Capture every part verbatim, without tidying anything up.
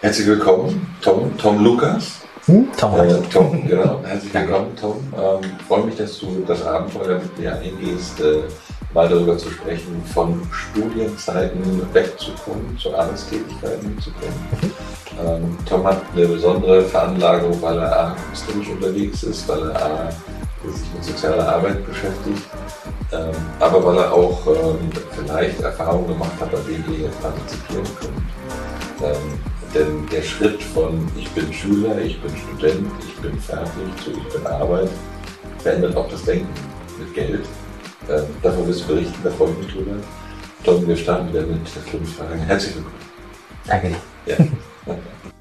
Herzlich willkommen, Tom, Tom Lukas. Hm? Tom. Äh, Tom, genau. Herzlich willkommen, Tom. Ähm, freue mich, dass du das Abenteuer mit mir eingehst, äh, mal darüber zu sprechen, von Studienzeiten wegzukommen, zu Arbeitstätigkeiten zu kommen. Ähm, Tom hat eine besondere Veranlagung, weil er A, künstlerisch unterwegs ist, weil er A, sich mit sozialer Arbeit beschäftigt, ähm, aber weil er auch ähm, vielleicht Erfahrungen gemacht hat, bei denen wir jetzt partizipieren können. Ähm, denn der Schritt von ich bin Schüler, ich bin Student, ich bin fertig zu ich bin Arbeit verändert auch das Denken mit Geld. Ähm, davon wirst du berichten, da freue ich mich drüber. Tom, wir starten wieder mit fünf Fragen. Herzlich willkommen. Danke dir. Ja.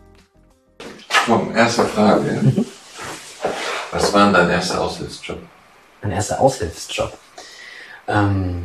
Tom, erste Frage. Mhm. Was war denn dein erster Aushilfsjob? Mein erster Aushilfsjob? Ähm,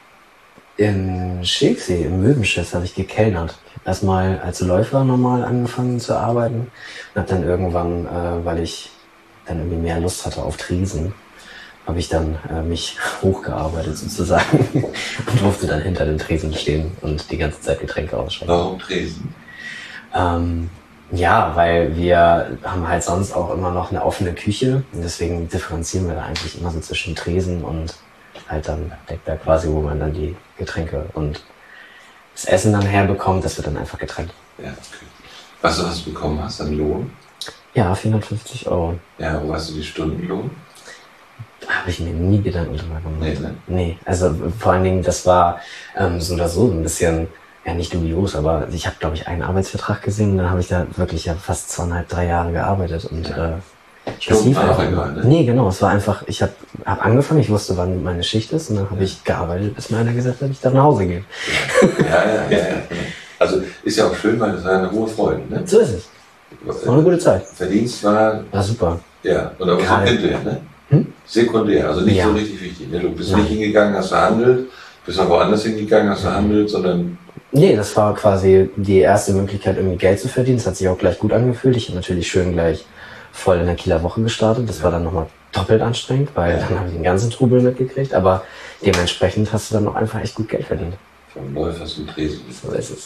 in Schilksee, im Möwenschiff, habe ich gekellnert. Erstmal als Läufer normal angefangen zu arbeiten und habe dann irgendwann, äh, weil ich dann irgendwie mehr Lust hatte auf Tresen, habe ich dann äh, mich hochgearbeitet sozusagen und durfte dann hinter dem Tresen stehen und die ganze Zeit Getränke ausschenken. Warum Tresen? Ähm, ja, weil wir haben halt sonst auch immer noch eine offene Küche und deswegen differenzieren wir da eigentlich immer so zwischen Tresen und halt dann Deckberg quasi, wo man dann die Getränke und das Essen dann herbekommt, das wird dann einfach getrennt. Ja, okay. Was du hast bekommen hast an Lohn? Ja, vierhundertfünfzig Euro. Ja, wo hast du die Stundenlohn? Da habe ich mir nie Gedanken drüber gemacht. Nee, ne? Nee, also vor allen Dingen, das war ähm, so oder so ein bisschen, ja nicht dubios, aber ich habe, glaube ich, einen Arbeitsvertrag gesehen und dann habe ich da wirklich ja fast zweieinhalb, drei Jahre gearbeitet und ja. äh, das lief einfach egal, ne? Nee, genau, es war einfach, ich habe hab angefangen, ich wusste, wann meine Schicht ist und dann habe ja. ich gearbeitet, bis mir einer gesagt hat, dass ich dann nach Hause gehe. Ja, ja, ja, ja. Also ist ja auch schön, weil das war eine hohe Freude, ne? So ist es. Das war eine gute Zeit. Verdienst war... War super. Ja, und aber sekundär, ne? Hm? Sekundär, also nicht ja. so richtig wichtig, ne? Du bist ja. nicht hingegangen, hast verhandelt, bist noch woanders hingegangen, hast verhandelt, sondern... Nee, das war quasi die erste Möglichkeit, irgendwie Geld zu verdienen. Das hat sich auch gleich gut angefühlt. Ich habe natürlich schön gleich voll in der Kieler Woche gestartet. Das ja. war dann nochmal doppelt anstrengend, weil ja. dann habe ich den ganzen Trubel mitgekriegt. Aber dementsprechend hast du dann auch einfach echt gut Geld verdient. Vom Läufer zum Tresen. So ist es.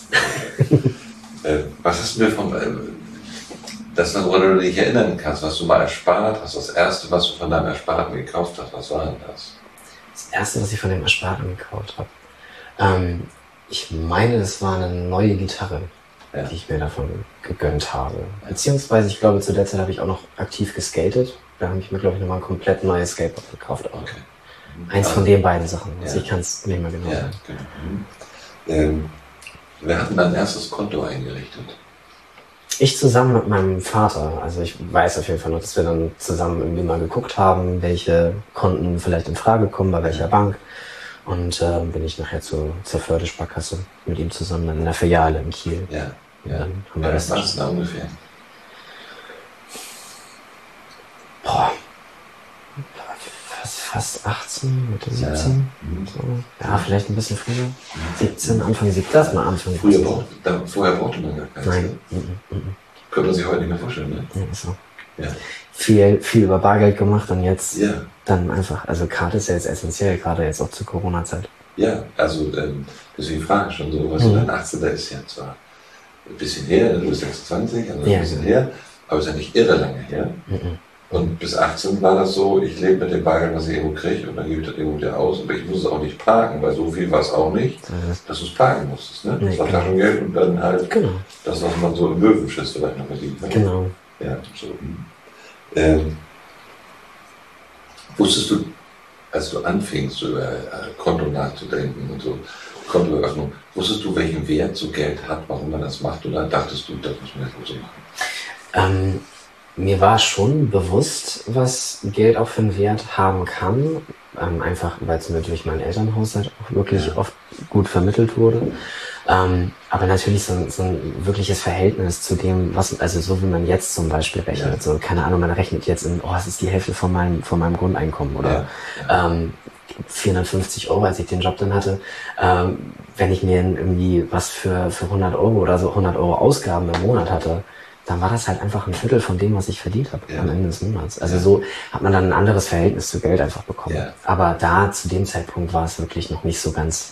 äh, was hast du mir von... Äh, das, woran du dich erinnern kannst, was du mal erspart hast, das erste, was du von deinem Ersparten gekauft hast, was war denn das? Das erste, was ich von dem Ersparten gekauft habe? Ähm, ich meine, das war eine neue Gitarre. Ja. Die ich mir davon gegönnt habe. Beziehungsweise, ich glaube, zu der Zeit habe ich auch noch aktiv geskatet. Da habe ich mir, glaube ich, nochmal ein komplett neues Skateboard gekauft. Auch. Okay. Eins also, von den beiden Sachen. Also ja. Ich kann es nicht mehr genau ja, sagen. Genau. Ähm, wir hatten dein erstes Konto eingerichtet. Ich zusammen mit meinem Vater. Also ich weiß auf jeden Fall noch, dass wir dann zusammen irgendwie mal geguckt haben, welche Konten vielleicht in Frage kommen, bei welcher ja. Bank. Und äh, bin ich nachher zu, zur Förde-Sparkasse mit ihm zusammen in der Filiale in Kiel. Ja. Ja, dann haben wir ja, das. Was ist da ungefähr? Boah. Fast, fast achtzehn, Mitte siebzehn. Ja. So. Ja, vielleicht ein bisschen früher. siebzehn, Anfang siebzehn. Das mal Anfang früher braucht, da, Vorher brauchte man gar keins. Nein. Mm, mm, mm. Könnte man sich heute nicht mehr vorstellen, ne? Ja, ist so. Ja. Viel, viel über Bargeld gemacht und jetzt ja. dann einfach, also Karte ist ja jetzt essentiell, gerade jetzt auch zur Corona-Zeit. Ja, also ähm, deswegen frage ich schon so, was mhm. dein achtzehnter ist ja zwar ein bisschen her, du bist sechsundzwanzig, also ja. ein bisschen her, aber es ist ja nicht irre lange her. Mhm. Und bis achtzehn war das so, ich lebe mit dem Bargeld, was ich irgendwo kriege, und dann gebe ich das irgendwo wieder aus, aber ich muss es auch nicht parken, weil so viel war es auch nicht, mhm. dass du es parken musstest. Ne? Nee, das war genau. Taschengeld und dann halt genau. das, was man so im Möwenschiff vielleicht noch verdient hat. Genau. Ja, so. Ähm, wusstest du, als du anfingst, über äh, Konto nachzudenken und so, Kontoeröffnung, wusstest du, welchen Wert so Geld hat, warum man das macht, oder dachtest du, das muss man jetzt so machen? Ähm, mir war schon bewusst, was Geld auch für einen Wert haben kann, ähm, einfach weil es mir durch mein Elternhaus halt auch wirklich ja. oft gut vermittelt wurde. Ähm, aber natürlich so ein, so ein wirkliches Verhältnis zu dem, was, also so wie man jetzt zum Beispiel rechnet, ja. so, keine Ahnung, man rechnet jetzt in, oh, es ist die Hälfte von meinem, von meinem Grundeinkommen oder ja. Ja. Ähm, vierhundertfünfzig Euro, als ich den Job dann hatte, ähm, wenn ich mir irgendwie was für, für hundert Euro oder so hundert Euro Ausgaben im Monat hatte, dann war das halt einfach ein Viertel von dem, was ich verdient habe ja. am Ende des Monats. Also ja. so hat man dann ein anderes Verhältnis zu Geld einfach bekommen. Ja. Aber da, zu dem Zeitpunkt, war es wirklich noch nicht so ganz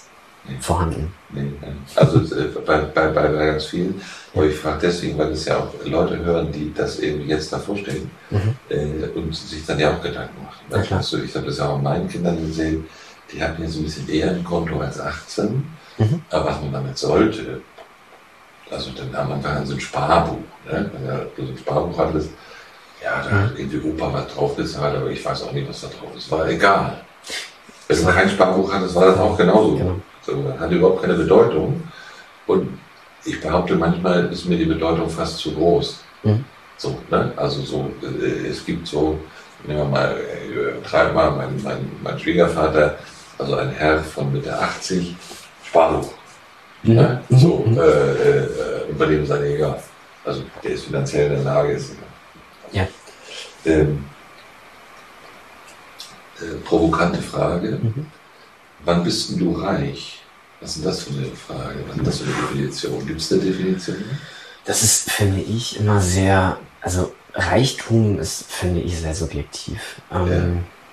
nee. vorhanden. Nee, also äh, bei, bei, bei ganz vielen, aber ich frage deswegen, weil es ja auch Leute hören, die das eben jetzt davor stehen mhm. äh, und sich dann ja auch Gedanken machen. Ja, weißt du, ich habe das ja auch an meinen Kindern gesehen, die hatten jetzt ein bisschen eher ein Konto als achtzehn, mhm. aber was man damit sollte, also dann am Anfang an so ein Sparbuch, ne? Wenn ja so ein Sparbuch hattest, ja, da hat irgendwie Opa was drauf gezahlt, aber ich weiß auch nicht, was da drauf ist, war egal. Wenn du kein Sparbuch hattest, war das auch genauso. Genau. So, hatte überhaupt keine Bedeutung. Und ich behaupte, manchmal ist mir die Bedeutung fast zu groß. Mhm. So, ne? Also so, äh, es gibt so, nehmen wir mal, übertreibe mal, mein, mein, mein Schwiegervater, also ein Herr von Mitte achtzig, Sparbuch. Mhm. Ne? So, mhm. äh, äh, bei dem sei er egal. Also der ist finanziell in der Lage, ist egal. Ja. Ähm, äh, provokante Frage. Mhm. Wann bist denn du reich? Was ist denn das für eine Frage? Was ist das für eine Definition? Gibt es eine Definition? Das ist, finde ich, immer sehr, also Reichtum ist, finde ich, sehr subjektiv. Ähm, ja.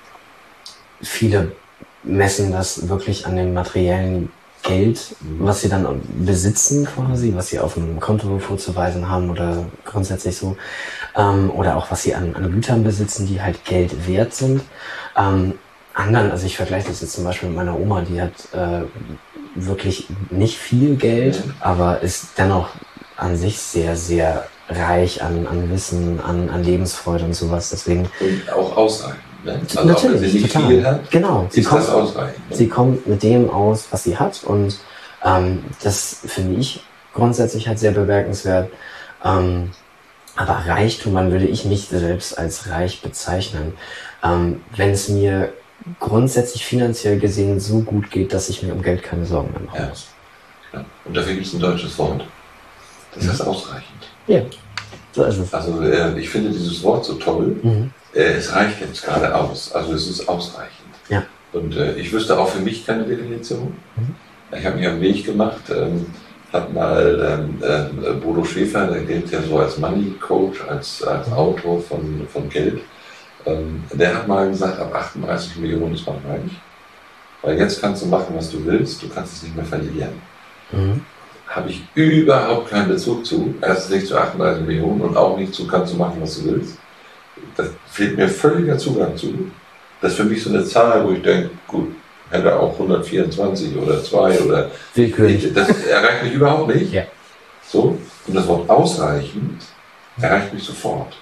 Viele messen das wirklich an dem materiellen Geld, mhm. was sie dann besitzen quasi, was sie auf dem Konto vorzuweisen haben oder grundsätzlich so. Ähm, oder auch was sie an, an Gütern besitzen, die halt Geld wert sind. Ähm, anderen, also ich vergleiche das jetzt zum Beispiel mit meiner Oma, die hat äh, wirklich nicht viel Geld, mhm. aber ist dennoch an sich sehr, sehr reich an, an Wissen, an, an Lebensfreude und sowas. Deswegen und auch ausreichend. Ne? Also natürlich, auch wenn sie nicht total. viel hat, genau. Sie ist kommt, das ausreichend. Ne? Sie kommt mit dem aus, was sie hat und ähm, das finde ich grundsätzlich halt sehr bemerkenswert. Ähm, aber Reichtum, man würde ich mich selbst als reich bezeichnen. Ähm, wenn es mir grundsätzlich finanziell gesehen so gut geht, dass ich mir um Geld keine Sorgen mehr machen muss. Ja. Ja. Und dafür gibt es ein deutsches Wort. Das heißt ausreichend. Ja, so ist es. Also äh, ich finde dieses Wort so toll. Mhm. Äh, es reicht jetzt gerade aus. Also es ist ausreichend. Ja. Und äh, ich wüsste auch für mich keine Definition. Mhm. Ich habe mich auf den Weg gemacht, ähm, habe mal ähm, äh, Bodo Schäfer, der gilt ja so als Money Coach, als, als Autor von, von Geld. Ähm, der hat mal gesagt, ab achtunddreißig Millionen ist man reich. Weil jetzt kannst du machen, was du willst, du kannst es nicht mehr verlieren. Mhm. Habe ich überhaupt keinen Bezug zu. Erstens nicht zu achtunddreißig Millionen und auch nicht zu, kannst du machen, was du willst. Da fehlt mir völliger Zugang zu. Das ist für mich so eine Zahl, wo ich denke, gut, hätte auch hundertvierundzwanzig oder zwei oder... Willkürlich. Das erreicht mich überhaupt nicht. Ja. So, und das Wort ausreichend erreicht mich sofort.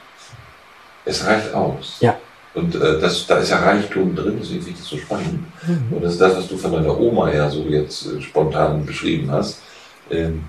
Es reicht aus. Ja. Und äh, das, da ist ja Reichtum drin, deswegen finde ich das so spannend. Mhm. Und das ist das, was du von deiner Oma ja so jetzt äh, spontan beschrieben hast. Ähm,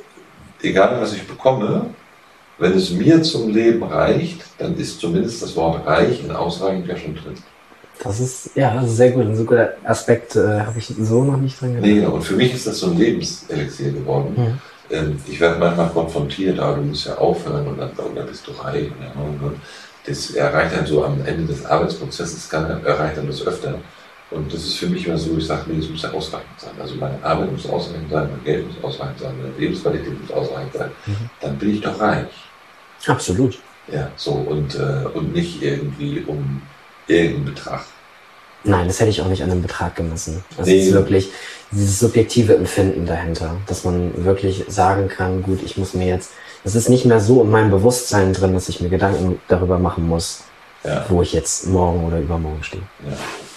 egal, was ich bekomme, wenn es mir zum Leben reicht, dann ist zumindest das Wort reich und ausreichend ja schon drin. Das ist, ja, das ist sehr gut. Ein so guter Aspekt äh, habe ich so noch nicht dran gedacht. Nee, genau. Und für mich ist das so ein Lebenselixier geworden. Mhm. Ähm, ich werde manchmal konfrontiert, aber du musst ja aufhören und dann, und dann bist du reich. Und, und das erreicht dann so am Ende des Arbeitsprozesses, kann, erreicht dann das öfter. Und das ist für mich immer so, ich sage, nee, es muss ja ausreichend sein. Also meine Arbeit muss ausreichend sein, mein Geld muss ausreichend sein, meine Lebensqualität muss ausreichend sein. Mhm. Dann bin ich doch reich. Absolut. Ja, so und, äh, und nicht irgendwie um irgendeinen Betrag. Nein, das hätte ich auch nicht an einem Betrag gemessen. Das nee. ist wirklich dieses subjektive Empfinden dahinter, dass man wirklich sagen kann, gut, ich muss mir jetzt, es ist nicht mehr so in meinem Bewusstsein drin, dass ich mir Gedanken darüber machen muss, ja. wo ich jetzt morgen oder übermorgen stehe. Ja.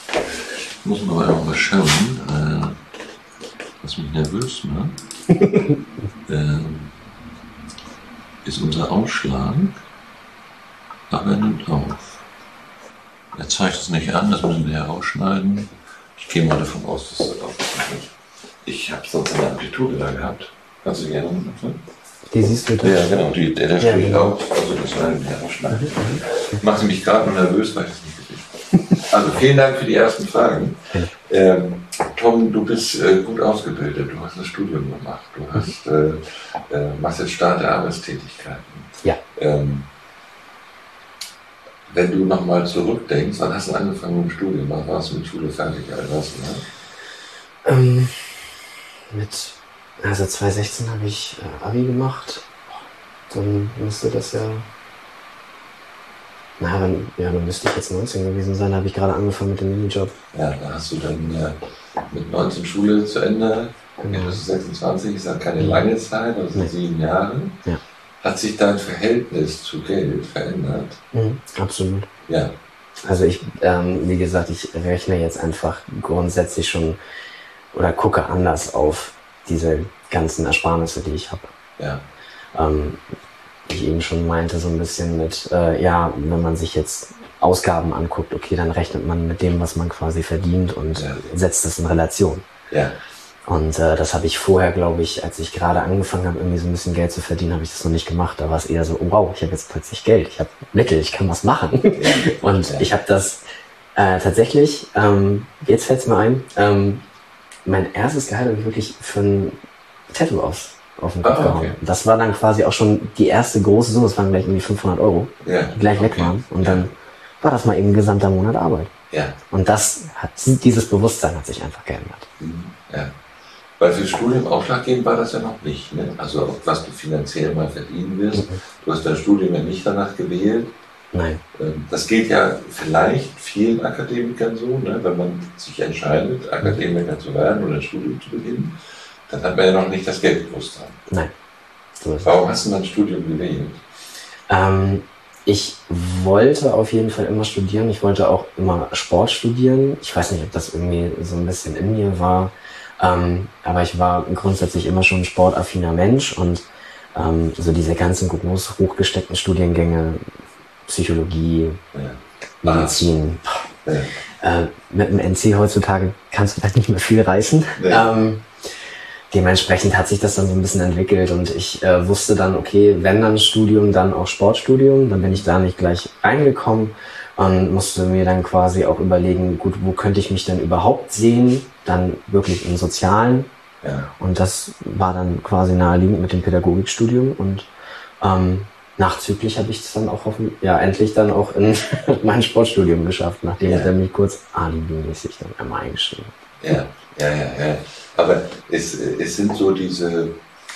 Ich muss mal auch mal schauen, äh, was mich nervös macht, äh, ist unser Ausschlag, aber er nimmt auf. Er zeigt es nicht an, das müssen wir herausschneiden. Ich gehe mal davon aus, dass das auch nicht. Ich habe sonst eine Amplitude da gehabt. Kannst du gerne machen? Die siehst du da? Ja, genau, die, der, der ja, steht genau. auf. Also das werden wir herausschneiden. Mhm. Macht mich gerade nur nervös, weil ich es nicht gesehen habe. Also vielen Dank für die ersten Fragen. Ähm, Tom, du bist äh, gut ausgebildet. Du hast ein Studium gemacht. Du hast, äh, äh, machst jetzt Start der Arbeitstätigkeiten. Ja. Ähm, Wenn du nochmal zurückdenkst, wann hast du angefangen mit dem Studium? Wann warst du mit Schule fertig? Was, ne? ähm, mit, also zwanzig sechzehn habe ich äh, Abi gemacht. Dann müsste das ja Na, dann, ja, dann müsste ich jetzt neunzehn gewesen sein, da habe ich gerade angefangen mit dem Minijob. Ja, da hast du dann äh, mit neunzehn Schule zu Ende, Genau. okay, das ist sechsundzwanzig, ist ja keine lange Zeit, das sind Nee. sieben Jahre. Ja. Hat sich dein Verhältnis zu Geld verändert? Mhm, absolut. Ja. Also ich, ähm, wie gesagt, ich rechne jetzt einfach grundsätzlich schon oder gucke anders auf diese ganzen Ersparnisse, die ich habe. Ja. Ähm, wie ich eben schon meinte, so ein bisschen mit, äh, ja, wenn man sich jetzt Ausgaben anguckt, okay, dann rechnet man mit dem, was man quasi verdient und Ja. setzt das in Relation. Ja. Und äh, das habe ich vorher, glaube ich, als ich gerade angefangen habe, irgendwie so ein bisschen Geld zu verdienen, habe ich das noch nicht gemacht. Da war es eher so, oh, wow, ich habe jetzt plötzlich Geld, ich habe Mittel, ich kann was machen. Ja. Und Ja. ich habe das äh, tatsächlich, ähm, jetzt fällt es mir ein, ähm, mein erstes Gehalt habe ich wirklich für ein Tattoo aus, auf den Kopf Ah, gehauen. okay. Das war dann quasi auch schon die erste große Summe, das waren gleich irgendwie fünfhundert Euro, Ja. die gleich weg Okay. waren. Und Ja. dann war das mal eben ein gesamter Monat Arbeit. Ja. Und das hat, dieses Bewusstsein hat sich einfach geändert. Mhm. Ja. Weil für Studium ausschlaggebend war das ja noch nicht. Ne? Also auf was du finanziell mal verdienen wirst. Mhm. Du hast dein Studium ja nicht danach gewählt. Nein. Ähm, Das geht ja vielleicht vielen Akademikern so, ne? Wenn man sich entscheidet, Akademiker zu werden oder ein Studium zu beginnen, dann hat man ja noch nicht das Geldbewusstsein. Nein. So ist es. Warum hast du dein Studium gewählt? Ähm, ich wollte auf jeden Fall immer studieren. Ich wollte auch immer Sport studieren. Ich weiß nicht, ob das irgendwie so ein bisschen in mir war. Ähm, aber ich war grundsätzlich immer schon ein sportaffiner Mensch und ähm, so diese ganzen groß hochgesteckten Studiengänge, Psychologie, Ja. Medizin, Ja. äh, mit dem N C heutzutage kannst du halt nicht mehr viel reißen. Nee. Ähm, dementsprechend hat sich das dann so ein bisschen entwickelt und ich äh, wusste dann, okay, wenn dann Studium, dann auch Sportstudium. Dann bin ich da nicht gleich reingekommen und musste mir dann quasi auch überlegen, gut, wo könnte ich mich denn überhaupt sehen? Dann wirklich im Sozialen. Ja. Und das war dann quasi naheliegend mit dem Pädagogikstudium und ähm, nachzüglich habe ich es dann auch hoffen, ja, endlich dann auch in mein Sportstudium geschafft, nachdem Ja. ich dann mich kurz alibimäßig dann einmal eingeschrieben habe. Ja, ja, ja, ja. Aber es, es sind so diese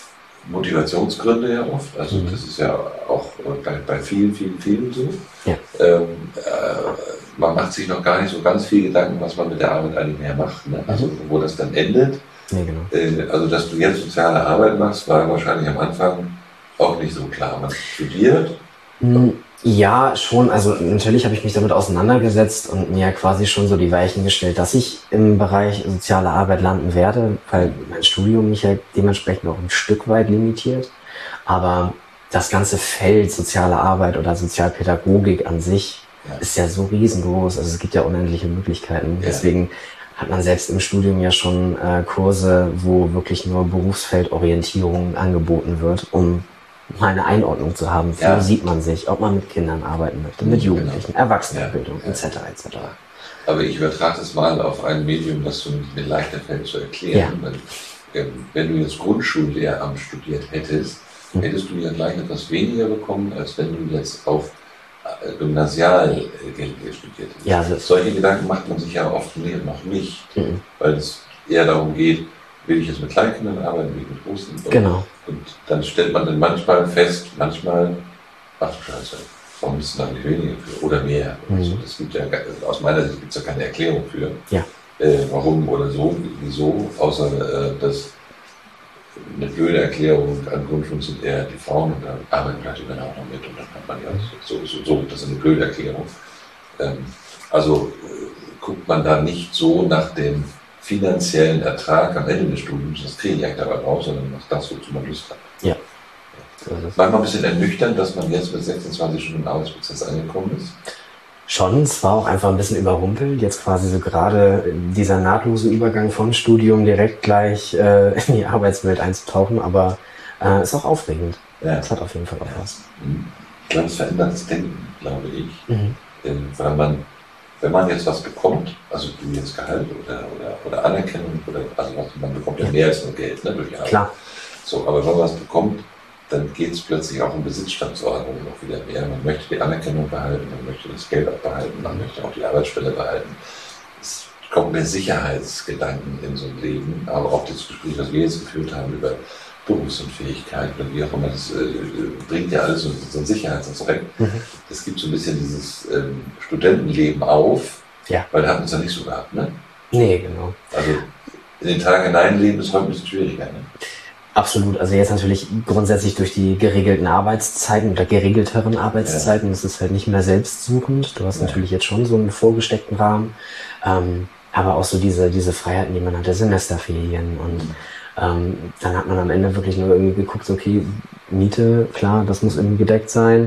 Motivationsgründe ja oft. Also Mhm. das ist ja auch bei, bei vielen, vielen, vielen so. Ja. Ähm, äh, man macht sich noch gar nicht so ganz viel Gedanken, was man mit der Arbeit eigentlich mehr macht. Ne? Also Mhm. wo das dann endet. Nee, genau. Äh, also dass du jetzt soziale Arbeit machst, war wahrscheinlich am Anfang auch nicht so klar. Man studiert. Mm, Ja, schon. Also natürlich habe ich mich damit auseinandergesetzt und mir quasi schon so die Weichen gestellt, dass ich im Bereich soziale Arbeit landen werde, weil mein Studium mich ja dementsprechend auch ein Stück weit limitiert. Aber das ganze Feld soziale Arbeit oder Sozialpädagogik an sich Ja. ist ja so riesengroß. Also es gibt ja unendliche Möglichkeiten. Ja. Deswegen hat man selbst im Studium ja schon äh, Kurse, wo wirklich nur Berufsfeldorientierung angeboten wird, um mal eine Einordnung zu haben, wo Ja. sieht man sich, ob man mit Kindern arbeiten möchte, mit Genau. Jugendlichen, Erwachsenenbildung, Ja. et cetera et cetera. Aber ich übertrage das mal auf ein Medium, das du mir leichter fällt zu erklären. Weil, ähm, wenn du jetzt Grundschullehramt studiert hättest, Mhm. hättest du ja gleich etwas weniger bekommen, als wenn du jetzt auf äh, Gymnasial äh, Geld studiert hättest. Ja, das- Solche Gedanken macht man sich ja oft nie- noch nicht, Mhm. weil es eher darum geht, will ich jetzt mit Kleinkindern arbeiten, will ich mit Großen? Und, Genau. und dann stellt man dann manchmal fest, manchmal, ach du Scheiße, warum ist denn da nicht weniger für oder mehr? Mhm. Also das gibt ja, gar- aus meiner Sicht gibt es ja keine Erklärung für, Ja. äh, warum oder so, wieso, außer äh, dass eine blöde Erklärung an Grundschulen sind eher die Frauen und da arbeiten vielleicht die Männer auch noch mit und dann hat man ja so, so, so das ist eine blöde Erklärung. Ähm, also äh, guckt man da nicht so nach dem finanziellen Ertrag am Ende des Studiums, das kriege ich eigentlich dabei raus, sondern nach das, wozu man Lust hat. Ja. So ist es. Manchmal ein bisschen ernüchternd, dass man jetzt mit sechsundzwanzig Stunden Arbeitsprozess angekommen ist. Schon, es war auch einfach ein bisschen überrumpelt, jetzt quasi so gerade dieser nahtlose Übergang vom Studium direkt gleich äh, in die Arbeitswelt einzutauchen, aber äh, ist auch aufregend. Ja. Es hat auf jeden Fall auch was. Mhm. Ich glaube, es verändert das Denken, glaube ich. Mhm. Ähm, Weil man, wenn man jetzt was bekommt, also du jetzt Gehalt oder, oder, oder Anerkennung, oder, also was- man bekommt ja Ja. mehr als nur Geld, ne, durch Arbeit. Klar. So, aber wenn man was bekommt, dann geht es plötzlich auch um Besitzstandsordnung noch wieder mehr. Man möchte die Anerkennung behalten, man möchte das Geld auch behalten, man möchte auch die Arbeitsstelle behalten. Es kommt mehr Sicherheitsgedanken in so ein Leben, aber auch das Gespräch, was wir jetzt geführt haben über Berufsunfähigkeit oder wie auch immer, das äh, bringt ja alles so, so einen Sicherheitsaspekt. Mhm. Es gibt so ein bisschen dieses ähm, Studentenleben auf, ja. weil da hatten wir es ja nicht so gehabt, ne? Nee, genau. Also in den Tag hineinleben ist heute ein bisschen schwieriger, ne? Absolut, also jetzt natürlich grundsätzlich durch die geregelten Arbeitszeiten oder geregelteren Arbeitszeiten, ja. Das ist halt nicht mehr selbstsuchend. Du hast ja. natürlich jetzt schon so einen vorgesteckten Rahmen, ähm, aber auch so diese, diese Freiheiten, die man hat, der Semesterferien und mhm. ähm, dann hat man am Ende wirklich nur irgendwie geguckt, okay, Miete, klar, das muss irgendwie gedeckt sein.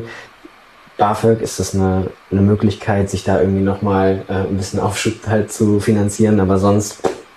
BAföG, ist das eine, eine Möglichkeit, sich da irgendwie nochmal äh, ein bisschen Aufschub halt zu finanzieren, aber sonst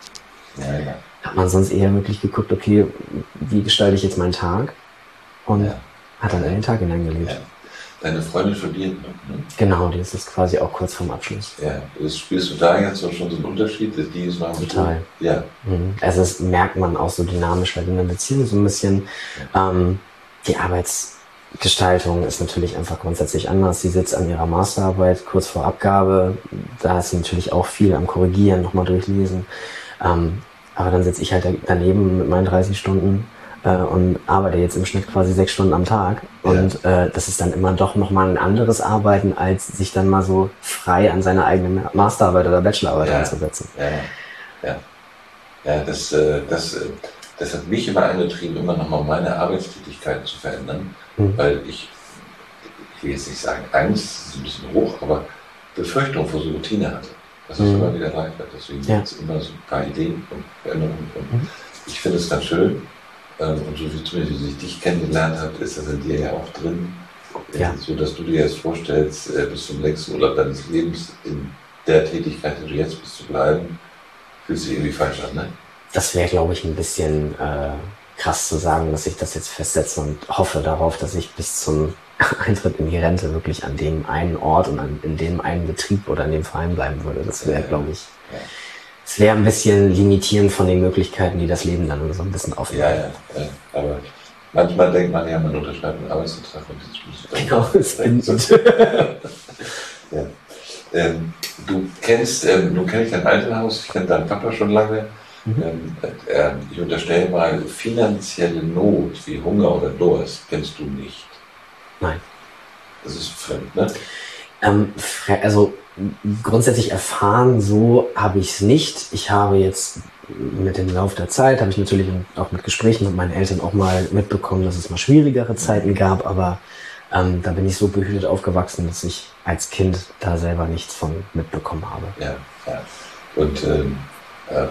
ja, ja. hat man sonst eher wirklich geguckt, okay, wie gestalte ich jetzt meinen Tag? Und ja. hat dann in den Tag hineingelebt. Ja. Deine Freundin studiert noch, ne? Genau, die ist jetzt quasi auch kurz vorm Abschluss. Ja, das spürst du da jetzt schon so einen Unterschied? Die ist noch Total. Ja. Mhm. Also das merkt man auch so dynamisch, weil in der Beziehung so ein bisschen ja. ähm, die Arbeitsgestaltung ist natürlich einfach grundsätzlich anders. Sie sitzt an ihrer Masterarbeit kurz vor Abgabe. Da ist sie natürlich auch viel am Korrigieren, nochmal durchlesen. Ähm, aber dann sitze ich halt daneben mit meinen dreißig Stunden äh, und arbeite jetzt im Schnitt quasi sechs Stunden am Tag. Und ja. äh, das ist dann immer doch nochmal ein anderes Arbeiten, als sich dann mal so frei an seine eigene Masterarbeit oder Bachelorarbeit ja. anzusetzen. Ja, ja. Ja, das, äh, das, äh, das hat mich immer angetrieben, immer nochmal meine Arbeitstätigkeit zu verändern, mhm. weil ich, ich will jetzt nicht sagen Angst, ist ein bisschen hoch, aber Befürchtung vor so Routine hatte. Das ist mhm. immer wieder leicht. Deswegen ja. gibt es immer so ein paar Ideen und Veränderungen. Und mhm. ich finde es ganz schön. Ähm, und so wie zumindest wie ich dich kennengelernt habe, ist das in dir ja auch drin. Ja. So dass du dir jetzt vorstellst, äh, bis zum nächsten Urlaub deines Lebens in der Tätigkeit, die du jetzt bist, zu bleiben, fühlt sich irgendwie falsch an, ne? Das wäre, glaube ich, ein bisschen äh, krass zu sagen, dass ich das jetzt festsetze und hoffe darauf, dass ich bis zum Eintritt in die Rente wirklich an dem einen Ort und an, in dem einen Betrieb oder in dem Verein bleiben würde. Das wäre, glaube ich, es wäre ein bisschen limitierend von den Möglichkeiten, die das Leben dann so ein bisschen offen ja, ja, ja, aber manchmal denkt man ja, man unterschreibt einen Arbeitsvertrag und jetzt genau, das endet. ja. ähm, du kennst, ähm, du kennst dein Elternhaus, ich kenne deinen Papa schon lange. Mhm. Ähm, äh, ich unterstelle mal, finanzielle Not wie Hunger oder Durst kennst du nicht. Nein. Das ist fremd, ne? Ähm, also grundsätzlich erfahren, so habe ich es nicht. Ich habe jetzt mit dem Lauf der Zeit, habe ich natürlich auch mit Gesprächen mit meinen Eltern auch mal mitbekommen, dass es mal schwierigere Zeiten gab, aber ähm, da bin ich so behütet aufgewachsen, dass ich als Kind da selber nichts von mitbekommen habe. Ja, ja. Und ähm, ähm,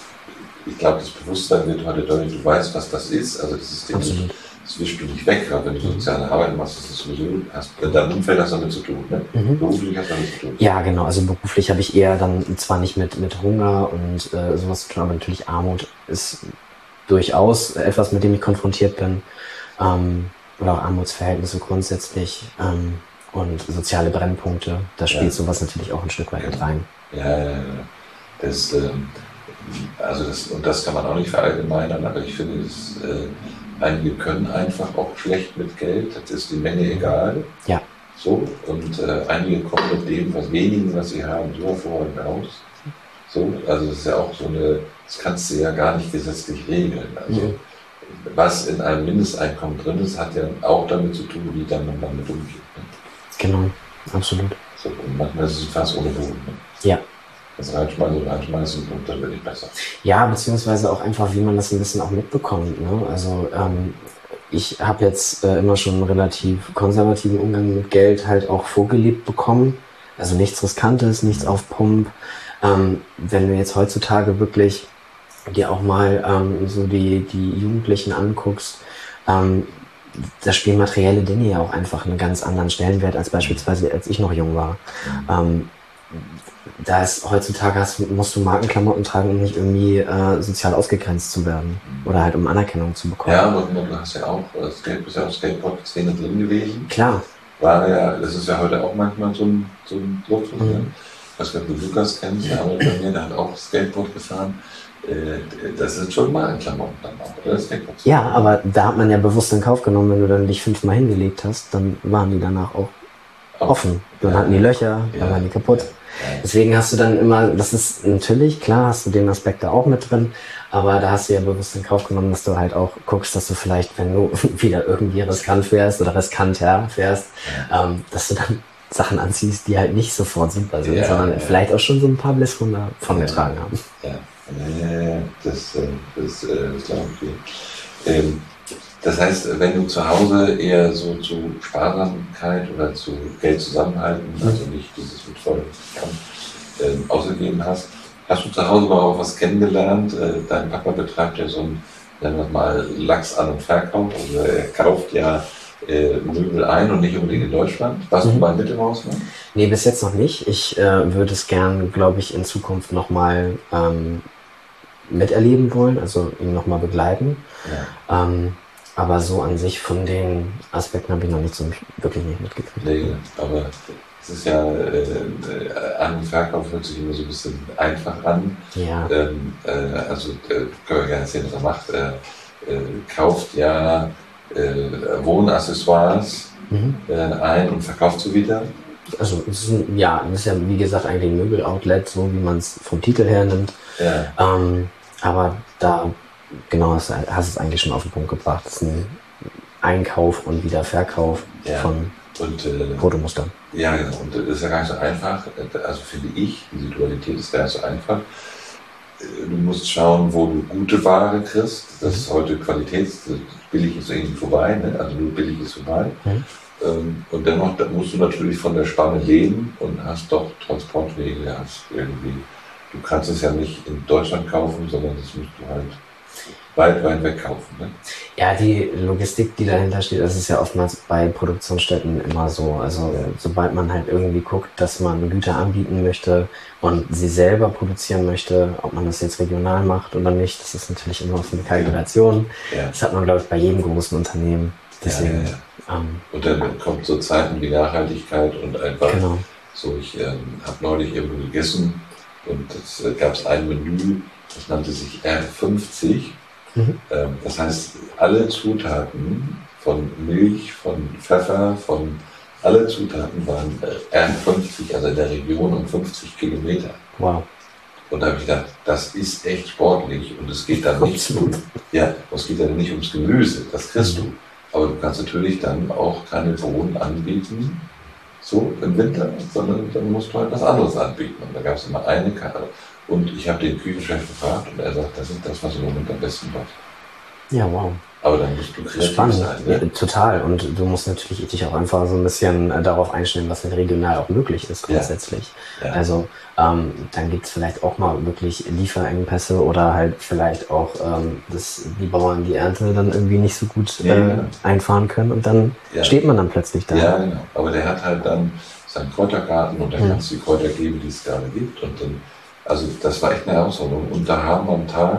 ich glaube, das Bewusstsein wird heute deutlich, du weißt, was das ist. Also das ist Absolut. Das wischst du nicht weg, weil wenn du soziale Arbeit machst, ist das sowieso, hast, in deinem Umfeld hast du damit zu tun, ne? Mhm. Beruflich hast du damit zu tun. Ja, genau, also beruflich habe ich eher dann zwar nicht mit, mit Hunger und äh, sowas zu tun, aber natürlich Armut ist durchaus etwas, mit dem ich konfrontiert bin. Ähm, oder auch Armutsverhältnisse grundsätzlich ähm, und soziale Brennpunkte, da spielt ja. sowas natürlich auch ein Stück weit mit rein. Ja, ja, ja. Das, ähm, also das, und das kann man auch nicht verallgemeinern, aber ich finde, das äh, einige können einfach auch schlecht mit Geld, das ist die Menge egal. Ja. So, und äh, einige kommen mit dem, was wenigen, was sie haben, so hervorragend aus. So, also das ist ja auch so eine, das kannst du ja gar nicht gesetzlich regeln. Also mhm. was in einem Mindesteinkommen drin ist, hat ja auch damit zu tun, wie dann man damit umgeht. Ne? Genau, absolut. So, und manchmal ist es fast ohne Boden. Ne? Ja. Das reinschmeißen, reinschmeißen und dann wird es besser. Ja, beziehungsweise auch einfach, wie man das ein bisschen auch mitbekommt. Ne? Also ähm, ich habe jetzt äh, immer schon einen relativ konservativen Umgang mit Geld halt auch vorgelebt bekommen. Also nichts Riskantes, nichts auf Pump. Ähm, wenn du jetzt heutzutage wirklich dir auch mal ähm, so die, die Jugendlichen anguckst, ähm, da spielen materielle Dinge ja auch einfach einen ganz anderen Stellenwert als beispielsweise, als ich noch jung war. Ähm, Da ist heutzutage hast, musst du Markenklamotten tragen, um nicht irgendwie äh, sozial ausgegrenzt zu werden oder halt um Anerkennung zu bekommen. Ja, aber du hast ja auch, du bist ja auch Skateboard-Szene drin gewesen. Klar. War ja, das ist ja heute auch manchmal so ein, so ein Luft. Mhm. Ne? Ich weiß nicht, ob du Lukas kennst, der arbeitet bei mir, der hat auch Skateboard gefahren. Das sind schon Markenklamotten dann auch, oder? Skateboard. Ja, aber da hat man ja bewusst in Kauf genommen, wenn du dann dich fünfmal hingelegt hast, dann waren die danach auch offen. Dann ja. hatten die Löcher, dann ja. waren die kaputt. Ja. Deswegen hast du dann immer, das ist natürlich, klar hast du den Aspekt da auch mit drin, Aber da hast du ja bewusst in Kauf genommen, dass du halt auch guckst, dass du vielleicht, wenn du wieder irgendwie riskant fährst oder riskanter fährst, Ja. ähm, dass du dann Sachen anziehst, die halt nicht sofort super sind, Ja, sondern ja. vielleicht auch schon so ein paar Blisswunder von Ja. getragen haben. Ja, ja, ja, ja. Das, äh, das, äh, das glaube ich. Ähm, das heißt, wenn du zu Hause eher so zu Sparsamkeit oder zu Geld zusammenhalten, Mhm. also nicht dieses mit vollem Kampf ähm, ausgegeben hast, hast du zu Hause mal auch was kennengelernt? Äh, dein Papa betreibt ja so ein, nennen wir es mal, Lachs an- und Verkauf. Also er kauft ja äh, Möbel ein und nicht unbedingt in Deutschland. Warst Mhm. du mal mit im Ausland? Nee, bis jetzt noch nicht. Ich äh, würde es gern, glaube ich, in Zukunft nochmal ähm, miterleben wollen, also ihn nochmal begleiten. Ja. Ähm, aber so an sich von den Aspekten habe ich noch nicht so wirklich nicht mitgekriegt. Nee, aber es ist ja, äh, äh, An- und Verkauf hört sich immer so ein bisschen einfach an. Ja, Ähm, äh, also äh, können wir gerne sehen, was er macht. Er äh, kauft ja äh, Wohnaccessoires mhm. äh, ein und verkauft sie wieder. Also es ist ein, ja, es ist ja wie gesagt eigentlich ein Möbel-Outlet, so wie man es vom Titel her nimmt. Ja. Ähm, aber da, genau, hast, hast es eigentlich schon auf den Punkt gebracht. Es ist ein Einkauf und wieder Verkauf Ja. von Und, äh, Fotomustern. Ja, genau. Und das ist ja gar nicht so einfach. Also finde ich, diese Dualität ist gar nicht so einfach. Du musst schauen, wo du gute Ware kriegst. Das ist heute Qualitäts, billig ist irgendwie vorbei, ne? Also nur billig ist vorbei. Mhm. Und dennoch da musst du natürlich von der Spanne leben und hast doch Transportwege, hast irgendwie, du kannst es ja nicht in Deutschland kaufen, sondern das musst du halt weit, weit weg kaufen. Ne? Ja, die Logistik, die dahinter steht, das ist ja oftmals bei Produktionsstätten immer so. Also Ja. sobald man halt irgendwie guckt, dass man Güter anbieten möchte und sie selber produzieren möchte, ob man das jetzt regional macht oder nicht, das ist natürlich immer auf eine Kalkulation. Ja. Das hat man, glaube ich, bei jedem großen Unternehmen. Deswegen, Ja, ja, ja. Ähm, Und dann kommt so Zeiten wie Nachhaltigkeit und einfach genau. so, ich ähm, habe neulich irgendwo gegessen und es äh, gab es ein Menü, das nannte sich R fünfzig. Mhm. Ähm, das heißt, alle Zutaten von Milch, von Pfeffer, von alle Zutaten waren äh, R fünfzig, also in der Region um fünfzig Kilometer. Wow. Und da habe ich gedacht, das ist echt sportlich und es geht dann nicht um, ja, es geht dann nicht ums Gemüse, das kriegst du. Aber du kannst natürlich dann auch keine Bohnen anbieten, so im Winter, sondern dann musst du halt was anderes anbieten. Und da gab es immer eine Karte. Und ich habe den Küchenchef gefragt und er sagt, das ist das, was im Moment am besten läuft. Ja, wow. Aber dann musst du kreativ Spannend, sein. Ne? ja, total. Und du musst natürlich dich auch einfach so ein bisschen äh, darauf einstellen, was halt regional auch möglich ist grundsätzlich. Ja. Ja. Also ähm, dann gibt es vielleicht auch mal wirklich Lieferengpässe oder halt vielleicht auch, ähm, dass die Bauern die Ernte dann irgendwie nicht so gut äh, Ja, genau. einfahren können und dann Ja. steht man dann plötzlich da. Ja, genau. Aber der hat halt dann seinen Kräutergarten und da Hm. kannst du die Kräuter geben, die es gerade gibt. Und dann, also das war echt eine Herausforderung. Und da haben am Tag,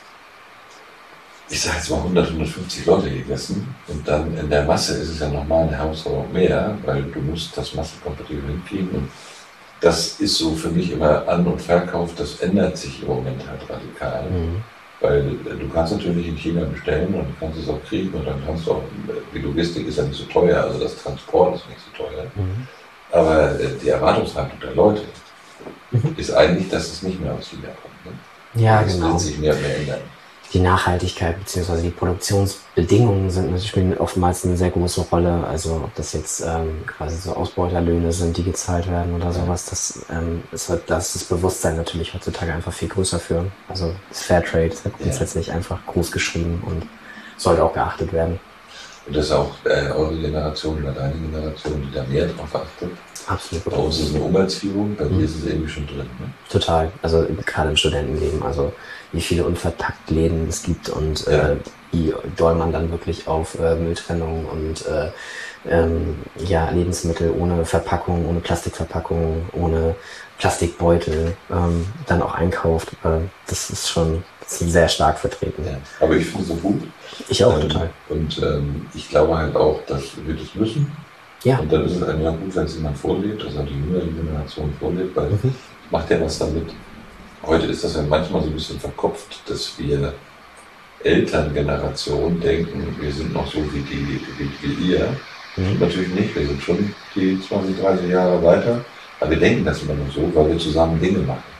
ich sage jetzt mal hundert, hundertfünfzig Leute gegessen. Und dann in der Masse ist es ja nochmal eine Herausforderung mehr, weil du musst das massenkompatibel hinkriegen. Und das ist so für mich immer An- und Verkauf, das ändert sich im Moment halt radikal. Mhm. Weil äh, du kannst natürlich in China bestellen und du kannst es auch kriegen und dann kannst du auch, die Logistik ist ja nicht so teuer, also das Transport ist nicht so teuer. Mhm. Aber äh, die Erwartungshaltung der Leute Mhm. ist eigentlich, dass es nicht mehr aus China kommt. Ne? Ja, das genau. wird sich mehr und mehr ändern. Die Nachhaltigkeit bzw. die Produktionsbedingungen sind natürlich spielen oftmals eine sehr große Rolle. Also ob das jetzt ähm, quasi so Ausbeuterlöhne sind, die gezahlt werden oder sowas, das ähm, ist halt, da ist das Bewusstsein natürlich heutzutage einfach viel größer für. Also das Fairtrade ist halt grundsätzlich einfach groß geschrieben und sollte auch geachtet werden. Und das ist auch äh, eure Generation oder deine Generation, die da mehr drauf achtet. Absolut. Bei uns ist es eine Umweltführung, bei Mhm. mir ist es irgendwie schon drin. Ne? Total. Also gerade im Studentenleben, also wie viele Unverpacktläden es gibt und Ja. äh, wie doll man dann wirklich auf äh, Mülltrennung und äh, ähm, ja, Lebensmittel ohne Verpackung, ohne Plastikverpackung, ohne Plastikbeutel ähm, dann auch einkauft. Äh, das ist schon das ist sehr stark vertreten. Ja. Aber ich finde es so gut. Ich auch, Ähm, total. Und ähm, ich glaube halt auch, dass wir das müssen. Ja. Und dann ist es ein ja gut, wenn es jemand vorlebt, also die jüngere Generation vorlebt, weil Mhm. macht ja was damit. Heute ist das ja manchmal so ein bisschen verkopft, dass wir Elterngeneration denken, wir sind noch so wie die, wie, wie ihr. Mhm. Natürlich nicht, wir sind schon die zwanzig, dreißig Jahre weiter, aber wir denken das immer nur so, weil wir zusammen Dinge machen.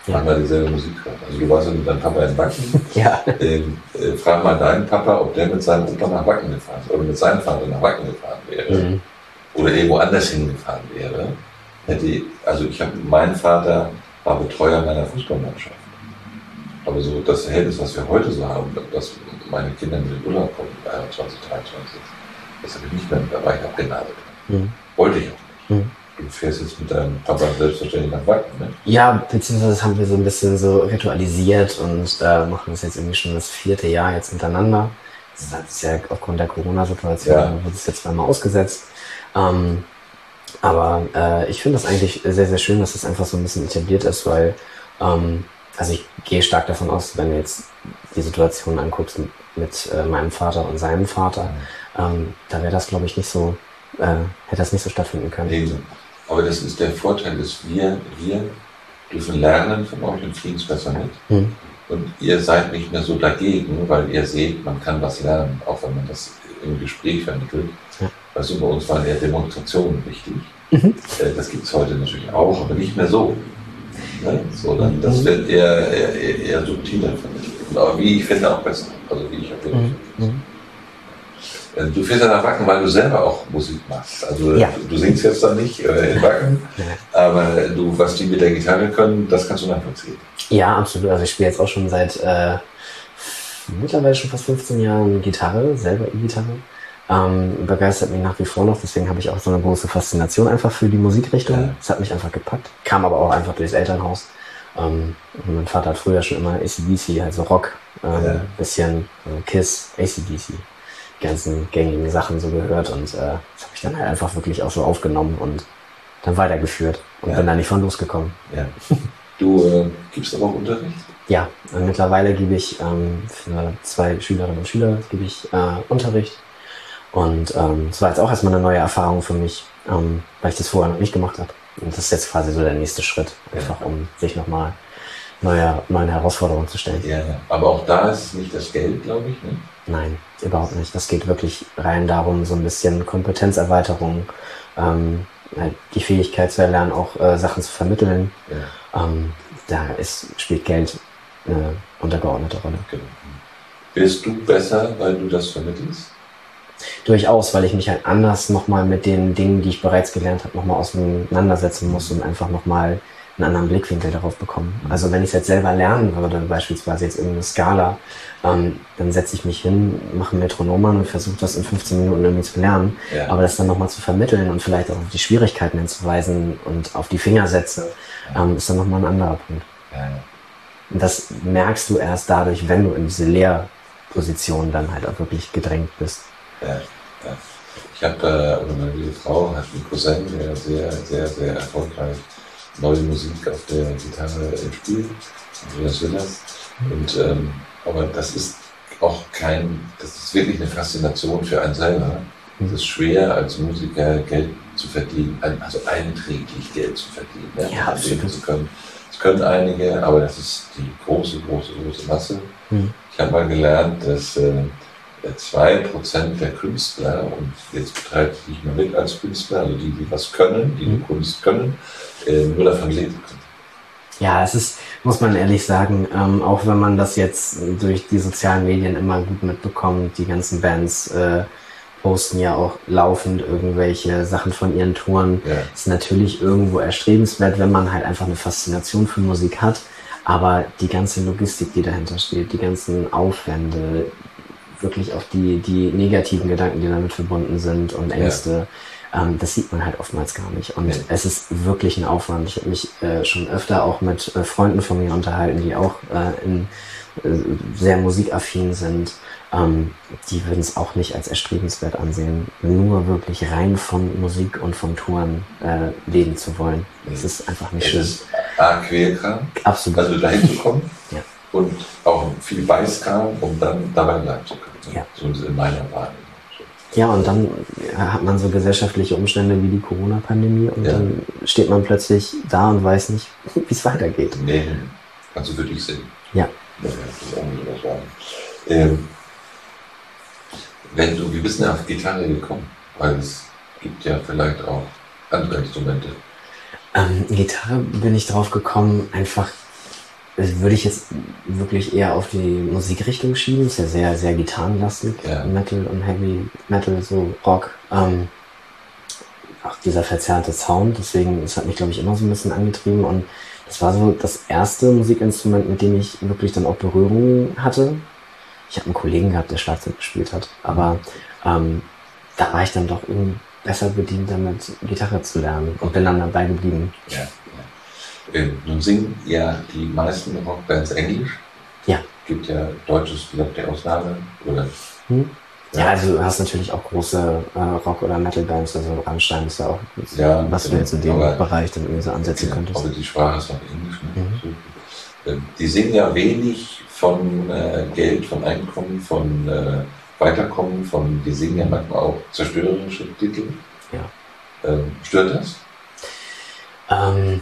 Ja. manchmal dieselbe Musik hören. Also du warst ja mit deinem Papa in Wacken. Ja. Ähm, äh, frag mal deinen Papa, ob der mit seinem Opa nach Wacken gefahren ist oder mit seinem Vater nach Wacken gefahren wäre. Mhm. Oder irgendwo anders hingefahren wäre. Hätte, also ich habe, mein Vater war Betreuer meiner Fußballmannschaft. Aber so das Verhältnis, was wir heute so haben, dass meine Kinder mit in Urlaub kommen, einundzwanzig, dreiundzwanzig, das habe ich nicht mehr, da war ich abgenagelt. Mhm. Wollte ich auch nicht. Mhm. Du fährst jetzt mit deinem Papa selbstverständlich nach Wacken, ne? Ja, beziehungsweise das haben wir so ein bisschen so ritualisiert und äh, machen das jetzt irgendwie schon das vierte Jahr jetzt hintereinander. Das ist ja aufgrund der Corona-Situation, Ja. wurde es jetzt zweimal ausgesetzt. Ähm, aber äh, ich finde das eigentlich sehr, sehr schön, dass das einfach so ein bisschen etabliert ist, weil ähm, also ich gehe stark davon aus, wenn du jetzt die Situation anguckst mit, mit äh, meinem Vater und seinem Vater, ähm, da wäre das, glaube ich, nicht so, äh, hätte das nicht so stattfinden können. Eben. Aber das ist der Vorteil, dass wir, wir dürfen lernen von euch und kriegen es besser mit. Hm. Und ihr seid nicht mehr so dagegen, weil ihr seht, man kann was lernen, auch wenn man das im Gespräch vermittelt. Ja. Also bei uns waren eher Demonstrationen wichtig. Mhm. Äh, Das gibt es heute natürlich auch, aber nicht mehr so. Ne? So dann, das wird eher, eher, eher, eher subtiler vermittelt. Aber wie ich finde, auch besser. Also wie ich auch wirklich Mhm. finde. Äh, Du fährst ja nach Wacken, weil du selber auch Musik machst. Also Ja. du, du singst jetzt dann nicht äh, in Wacken, Ja. aber du, was die mit der Gitarre können, das kannst du nachvollziehen. Ja, absolut. Also ich spiele jetzt auch schon seit äh, mittlerweile schon fast fünfzehn Jahren Gitarre, selber E-Gitarre. Ähm, begeistert mich nach wie vor noch, deswegen habe ich auch so eine große Faszination einfach für die Musikrichtung. Ja. Es hat mich einfach gepackt. Kam aber auch einfach durchs Elternhaus. Ähm, und mein Vater hat früher schon immer A C D C, also Rock, ähm, Ja. bisschen äh, Kiss, A C D C, die ganzen gängigen Sachen so gehört und äh, das habe ich dann halt einfach wirklich auch so aufgenommen und dann weitergeführt und Ja. bin da nicht von losgekommen. Ja. Du äh, gibst aber auch Unterricht? Ja, und mittlerweile gebe ich ähm, für zwei Schülerinnen und Schüler gebe ich äh, Unterricht. Und ähm, es war jetzt auch erstmal eine neue Erfahrung für mich, ähm, weil ich das vorher noch nicht gemacht habe. Und das ist jetzt quasi so der nächste Schritt, einfach um sich nochmal neue, neuen Herausforderungen zu stellen. Ja, ja. Aber auch da ist es nicht das Geld, glaube ich. Ne? Nein, überhaupt nicht. Das geht wirklich rein darum, so ein bisschen Kompetenzerweiterung, ähm, halt die Fähigkeit zu erlernen, auch äh, Sachen zu vermitteln. Ja. Ähm, da ist, spielt Geld eine untergeordnete Rolle. Genau. Bist du besser, weil du das vermittelst? Durchaus, weil ich mich halt anders nochmal mit den Dingen, die ich bereits gelernt habe, nochmal auseinandersetzen muss und einfach nochmal einen anderen Blickwinkel darauf bekommen. Also wenn ich es jetzt selber lernen würde, beispielsweise jetzt irgendeine Skala, ähm, dann setze ich mich hin, mache ein Metronom an und versuche das in fünfzehn Minuten irgendwie zu lernen. Ja. Aber das dann nochmal zu vermitteln und vielleicht auch auf die Schwierigkeiten hinzuweisen und auf die Fingersätze, ähm, ist dann nochmal ein anderer Punkt. Ja, ja. Und das merkst du erst dadurch, wenn du in diese Lehrposition dann halt auch wirklich gedrängt bist. Ja, ja. Ich habe, äh, oder meine liebe Frau hat einen Cousin, der sehr, sehr, sehr erfolgreich neue Musik auf der Gitarre äh, spielt, Andreas Willers. Und, ähm, aber das ist auch kein, das ist wirklich eine Faszination für einen selber. Es ist schwer, als Musiker Geld zu verdienen, also einträglich Geld zu verdienen. Ne? Ja, absolut. Das können, das können einige, aber das ist die große, große, große Masse. Mhm. Ich habe mal gelernt, dass äh, zwei Prozent der Künstler, und jetzt betreibe ich nicht mehr mit als Künstler, also die, die was können, die, die Mhm. Kunst können, äh, nur davon leben können. Ja, es ist, muss man ehrlich sagen, ähm, auch wenn man das jetzt durch die sozialen Medien immer gut mitbekommt, die ganzen Bands äh, posten ja auch laufend irgendwelche Sachen von ihren Touren. Ja. Ist natürlich irgendwo erstrebenswert, wenn man halt einfach eine Faszination für Musik hat, aber die ganze Logistik, die dahinter steht, die ganzen Aufwände, wirklich auch die, die negativen Gedanken, die damit verbunden sind und Ängste, ähm, das sieht man halt oftmals gar nicht. Und Ja. es ist wirklich ein Aufwand. Ich habe mich äh, schon öfter auch mit äh, Freunden von mir unterhalten, die auch äh, in, äh, sehr musikaffin sind. Ähm, die würden es auch nicht als erstrebenswert ansehen, nur wirklich rein von Musik und von Touren äh, leben zu wollen. Das ist einfach nicht Es schön. ist A, Quälkram, Absolut. also dahin zu kommen, Ja. und auch viel Beißkram, um dann dabei bleiben zu können. Ja. So ist es in meiner Wahrnehmung. So. Ja, und dann äh, hat man so gesellschaftliche Umstände wie die Corona-Pandemie und Ja. dann steht man plötzlich da und weiß nicht, wie es weitergeht. Nee, kannst du für dich sehen. Ja. Ja, das ist auch nicht so was sagen. Ähm, wenn du, wie bist du denn auf Gitarre gekommen? Weil es gibt ja vielleicht auch andere Instrumente. Ähm, Gitarre bin ich drauf gekommen, einfach das würde ich jetzt wirklich eher auf die Musikrichtung schieben. Ist ja sehr, sehr gitarrenlastig. Ja. Metal und Heavy Metal, so Rock. Ähm, auch dieser verzerrte Sound. Deswegen, das hat mich, glaube ich, immer so ein bisschen angetrieben. Und das war so das erste Musikinstrument, mit dem ich wirklich dann auch Berührung hatte. Ich habe einen Kollegen gehabt, der Schlagzeug gespielt hat. Aber ähm, da war ich dann doch irgendwie besser bedient, damit Gitarre zu lernen. Und bin dann dabei geblieben. Ja, ja. Ähm, nun singen ja die meisten Rockbands Englisch. Ja. Gibt ja deutsches, vielleicht die Ausnahme, oder? Hm? Ja, also du hast natürlich auch große äh, Rock- oder Metal-Bands, also Rammstein ist ja auch, Ja, was genau. du jetzt in dem Aber, Bereich dann irgendwie so ansetzen ja, könntest. aber die Sprache ist noch Englisch. Ne? Mhm. So. Ähm, die singen ja wenig von äh, Geld, von Einkommen, von äh, Weiterkommen, von, die singen ja manchmal auch zerstörerische Titel. Ja. Ähm, stört das? Ähm,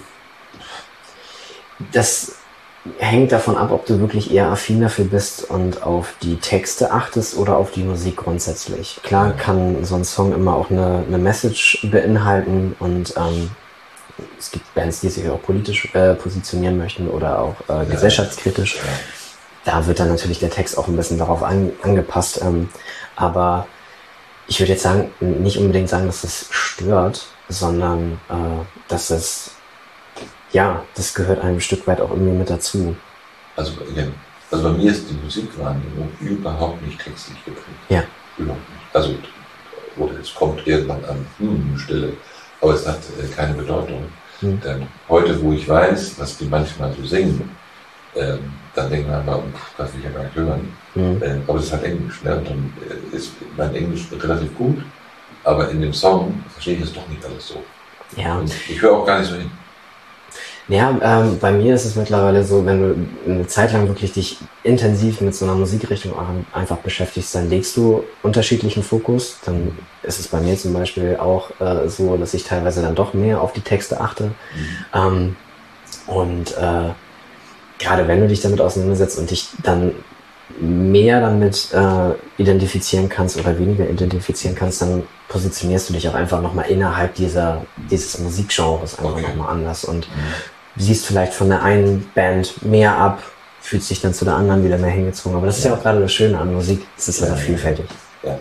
das hängt davon ab, ob du wirklich eher affin dafür bist und auf die Texte achtest oder auf die Musik grundsätzlich. Klar Ja. kann so ein Song immer auch eine, eine Message beinhalten und ähm, es gibt Bands, die sich auch politisch äh, positionieren möchten oder auch äh, Ja. gesellschaftskritisch. Ja. Da wird dann natürlich der Text auch ein bisschen darauf an, angepasst. Ähm, aber ich würde jetzt sagen, nicht unbedingt sagen, dass es stört, sondern äh, dass es, ja, das gehört einem Stück weit auch irgendwie mit dazu. Also, ja, also bei mir ist die Musikwahrnehmung überhaupt nicht textlich geprägt. Ja. Überhaupt nicht. Also, oder es kommt irgendwann an hm, Stille, aber es hat äh, keine Bedeutung. Hm. Ähm, heute, wo ich weiß, was die manchmal so singen, ähm, dann denken wir mal, pff, das will ich ja gar nicht hören. Mhm. Ähm, aber es ist halt Englisch. Ne? Und dann äh, ist mein Englisch relativ gut, aber in dem Song verstehe ich es doch nicht alles so. Ja. Und ich höre auch gar nicht so hin. Ja, ähm, bei mir ist es mittlerweile so, wenn du eine Zeit lang wirklich dich intensiv mit so einer Musikrichtung auch einfach beschäftigst, dann legst du unterschiedlichen Fokus. Dann ist es bei mir zum Beispiel auch äh, so, dass ich teilweise dann doch mehr auf die Texte achte. Mhm. Ähm, und äh, gerade wenn du dich damit auseinandersetzt und dich dann mehr damit äh, identifizieren kannst oder weniger identifizieren kannst, dann positionierst du dich auch einfach nochmal innerhalb dieser, dieses Musikgenres einfach Okay. nochmal anders und Mhm. siehst vielleicht von der einen Band mehr ab, fühlst dich dann zu der anderen wieder mehr hingezogen. Aber das ist ja auch gerade das Schöne an Musik, es ist ja Ja, sehr vielfältig. Ja.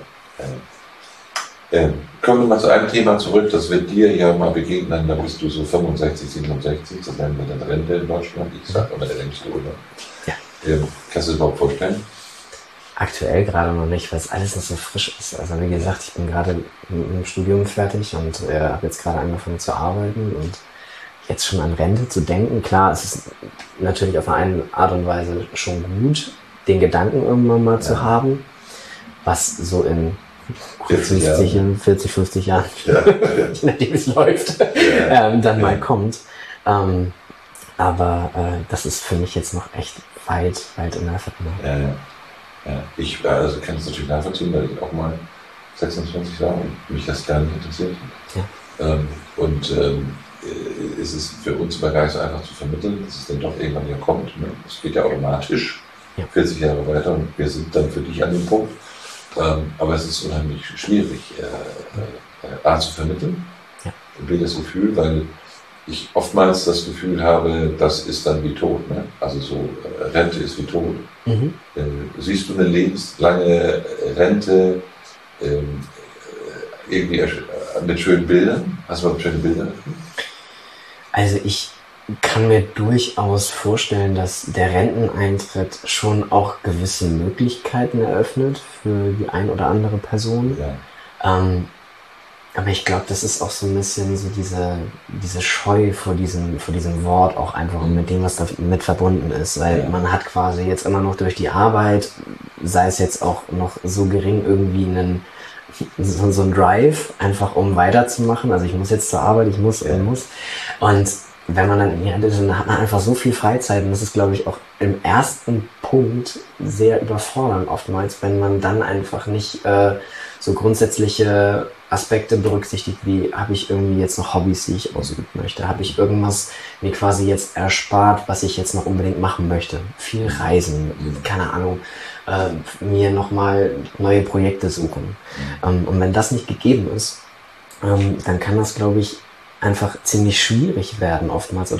Ähm, kommen wir mal zu einem Thema zurück, das wird dir ja mal begegnen, da bist du so fünfundsechzig, siebenundsechzig, das nennen wir dann Rente in Deutschland, ich sag immer der längste Urlaub. Ja. Ähm, kannst du dir das überhaupt vorstellen? Aktuell gerade noch nicht, weil es alles noch so frisch ist. Also wie gesagt, ich bin gerade mit dem Studium fertig und äh, habe jetzt gerade angefangen zu arbeiten und jetzt schon an Rente zu denken. Klar, es ist natürlich auf eine Art und Weise schon gut, den Gedanken irgendwann mal Ja. zu haben, was so in vierzig fünfzig, Jahre. vierzig, fünfzig Jahren, Ja. je nachdem wie es läuft, Ja. ähm, dann Ja. mal kommt. Ähm, aber äh, das ist für mich jetzt noch echt weit, weit in der Ferne. Ja, ja. Ja. Ich also kann es natürlich nachvollziehen, weil ich auch mal sechsundzwanzig war und mich das gar nicht interessiert hat. Ja. Ähm, und ähm, äh, es ist für uns immer gar nicht so einfach zu vermitteln, dass es dann doch irgendwann hier kommt. Ne? Es geht ja automatisch Ja. vierzig Jahre weiter und wir sind dann für dich an dem Punkt. Ähm, aber es ist unheimlich schwierig, äh, äh, A zu vermitteln, Ja. und B das Gefühl, weil ich oftmals das Gefühl habe, das ist dann wie tot. Ne? Also so, äh, Rente ist wie tot. Mhm. Äh, siehst du eine lebenslange Rente ähm, äh, irgendwie ersch- äh, mit schönen Bildern? Hast du mal schöne Bilder? Also ich kann mir durchaus vorstellen, dass der Renteneintritt schon auch gewisse Möglichkeiten eröffnet für die ein oder andere Person. Ja. Ähm, aber ich glaube, das ist auch so ein bisschen so diese, diese Scheu vor diesem, vor diesem Wort auch einfach und mit dem, was damit verbunden ist. Weil Ja. man hat quasi jetzt immer noch durch die Arbeit, sei es jetzt auch noch so gering, irgendwie einen, so, so ein Drive, einfach um weiterzumachen. Also ich muss jetzt zur Arbeit, ich muss, Ja. ich muss. Und wenn man dann in die Rente ist, dann hat man einfach so viel Freizeit und das ist, glaube ich, auch im ersten Punkt sehr überfordernd oftmals, wenn man dann einfach nicht äh, so grundsätzliche Aspekte berücksichtigt, wie habe ich irgendwie jetzt noch Hobbys, die ich ausüben möchte, habe ich irgendwas mir quasi jetzt erspart, was ich jetzt noch unbedingt machen möchte. Viel reisen, keine Ahnung, äh, mir nochmal neue Projekte suchen. Ähm, und wenn das nicht gegeben ist, ähm, dann kann das, glaube ich, einfach ziemlich schwierig werden oftmals oder auch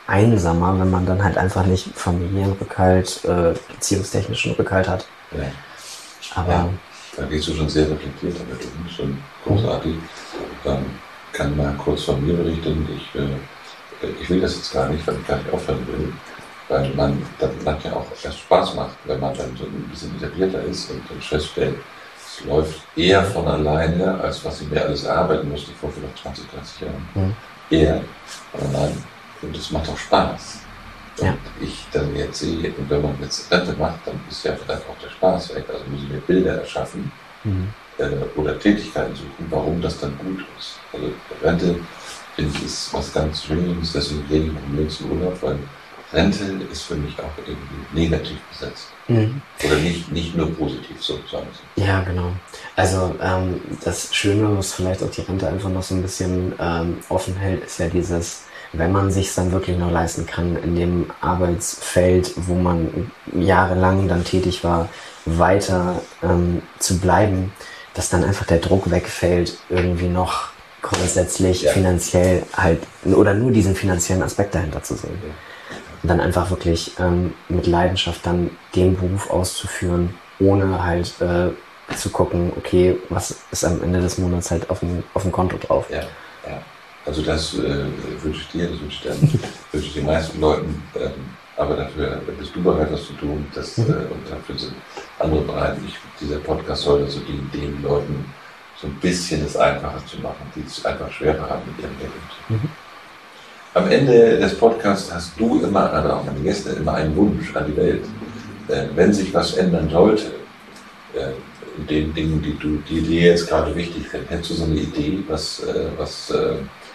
einsamer, wenn man dann halt einfach nicht familiären Rückhalt, äh, beziehungstechnischen Rückhalt hat. Ja. Aber ja, da gehst du schon sehr reflektiert damit um, schon großartig. Ähm, kann mal kurz von mir berichten. Ich, äh, ich will das jetzt gar nicht, weil ich gar nicht aufhören will, weil man dann manchmal auch erst Spaß macht, wenn man dann so ein bisschen etablierter ist und dann feststellt, es läuft eher von alleine, als was ich mir alles erarbeiten musste vor vielleicht zwanzig, dreißig Jahren. Mhm. Eher von allein. Und es macht auch Spaß. Und ja. ich dann jetzt sehe, und wenn man jetzt Rente macht, dann ist ja vielleicht auch der Spaß weg. Also muss ich mir Bilder erschaffen mhm. äh, oder Tätigkeiten suchen, warum das dann gut ist. Also Rente, finde ich, ist was ganz Schönes, deswegen rede ich vom nächsten Urlaub, weil Rente ist für mich auch irgendwie negativ besetzt. Mhm. Oder nicht, nicht nur positiv sozusagen. Ja, genau. Also ähm, das Schöne, was vielleicht auch die Rente einfach noch so ein bisschen ähm, offen hält, ist ja dieses, wenn man sich dann wirklich noch leisten kann, in dem Arbeitsfeld, wo man jahrelang dann tätig war, weiter ähm, zu bleiben, dass dann einfach der Druck wegfällt, irgendwie noch grundsätzlich ja. finanziell halt, oder nur diesen finanziellen Aspekt dahinter zu sehen. Ja. Und dann einfach wirklich ähm, mit Leidenschaft dann den Beruf auszuführen, ohne halt äh, zu gucken, okay, was ist am Ende des Monats halt auf dem, auf dem Konto drauf. Ja, ja. Also das äh, wünsche ich dir, das wünsche ich, dann, wünsche ich den meisten Leuten, ähm, aber dafür bist du bereit, was zu tun, das, äh, und dafür sind andere bereit. Ich, dieser Podcast soll also den, den Leuten so ein bisschen es einfacher zu machen, die es einfach schwerer haben mit ihrem Geld. Mhm. Am Ende des Podcasts hast du immer, aber auch meine Gäste, immer einen Wunsch an die Welt. Äh, wenn sich was ändern sollte, äh, in den Dingen, die, du, die dir jetzt gerade wichtig sind, hättest du so eine Idee, was, äh, was äh,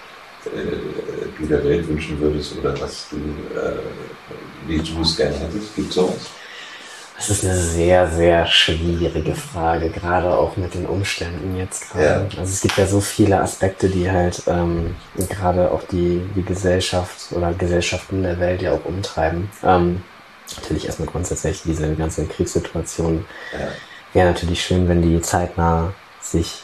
du der Welt wünschen würdest oder was du, äh, wie du es gerne hättest? Gibt es sowas? Das ist eine sehr, sehr schwierige Frage, gerade auch mit den Umständen jetzt gerade. Ja. Also es gibt ja so viele Aspekte, die halt ähm, gerade auch die, die Gesellschaft oder Gesellschaften der Welt ja auch umtreiben. Ähm, natürlich erstmal grundsätzlich diese ganze Kriegssituation. Ja. Wäre natürlich schön, wenn die zeitnah sich,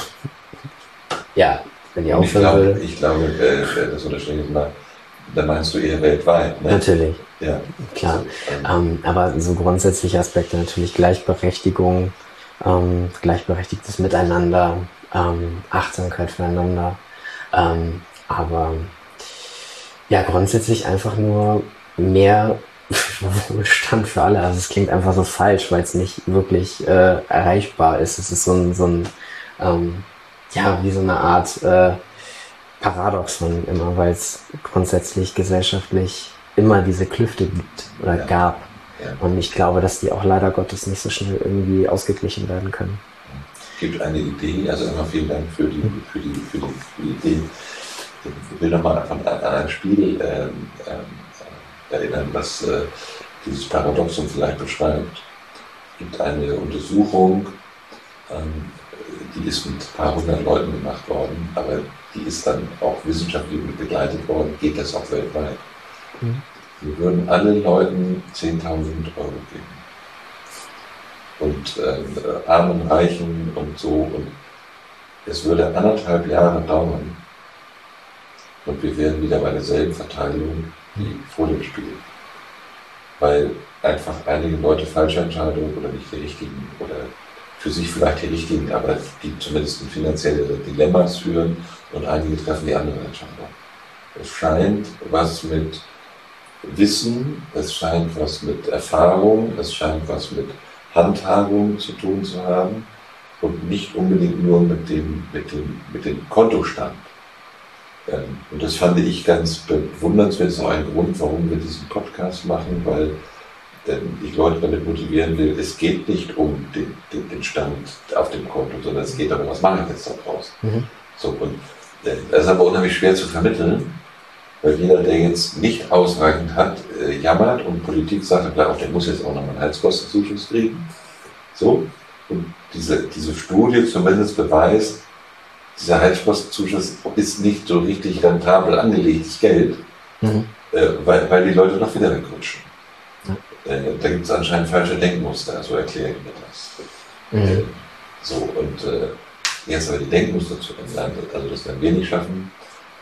ja, wenn die aufhören würde. Ich glaube, äh, das unterstelle ich mal, da meinst du eher weltweit, ne? Natürlich. Ja, klar. Also, ähm, aber so grundsätzliche Aspekte natürlich Gleichberechtigung, ähm, gleichberechtigtes Miteinander, ähm, Achtsamkeit füreinander. Ähm, aber ja, grundsätzlich einfach nur mehr Wohlstand für alle. Also es klingt einfach so falsch, weil es nicht wirklich äh, erreichbar ist. Es ist so ein, so ein ähm, ja, wie so eine Art äh, Paradoxon immer, weil es grundsätzlich gesellschaftlich immer diese Klüfte gibt oder ja. gab. Ja. Und ich glaube, dass die auch leider Gottes nicht so schnell irgendwie ausgeglichen werden können. Es gibt eine Idee, also einmal vielen Dank für die, für die, für die, für die Idee. Ich will nochmal an, an ein Spiel ähm, äh, erinnern, was äh, dieses Paradoxon vielleicht beschreibt. Es gibt eine Untersuchung, ähm, die ist mit ein paar hundert Leuten gemacht worden, aber die ist dann auch wissenschaftlich begleitet worden, geht das auch weltweit. Mhm. Wir würden allen Leuten zehntausend Euro geben. Und äh, Armen, Reichen und so. Und es würde anderthalb Jahre dauern. Und wir wären wieder bei derselben Verteilung wie vor dem Spiel. Weil einfach einige Leute falsche Entscheidungen oder nicht die richtigen oder für sich vielleicht die richtigen, aber die zumindest in finanzielle Dilemmas führen und einige treffen die andere Entscheidung. Es scheint was mit Wissen, es scheint was mit Erfahrung, es scheint was mit Handhabung zu tun zu haben und nicht unbedingt nur mit dem, mit dem, mit dem Kontostand. Und das fand ich ganz bewundernswert. Das ist auch ein Grund, warum wir diesen Podcast machen, weil ich Leute damit motivieren will, es geht nicht um den, den, den Stand auf dem Konto, sondern es geht darum, was mache ich jetzt daraus. Mhm. So, und das ist aber unheimlich schwer zu vermitteln, weil jeder, der jetzt nicht ausreichend hat, äh, jammert und Politik sagt, klar, auch der muss jetzt auch noch einen Heizkostenzuschuss kriegen. So, und diese, diese Studie zumindest beweist, dieser Heizkostenzuschuss ist nicht so richtig rentabel angelegtes Geld, mhm. äh, weil, weil die Leute noch wieder wegrutschen. Ja. Äh, da gibt es anscheinend falsche Denkmuster, so erkläre ich mir das. Mhm. Äh, so, und äh, jetzt aber die Denkmuster zu ändern, also das werden wir nicht schaffen,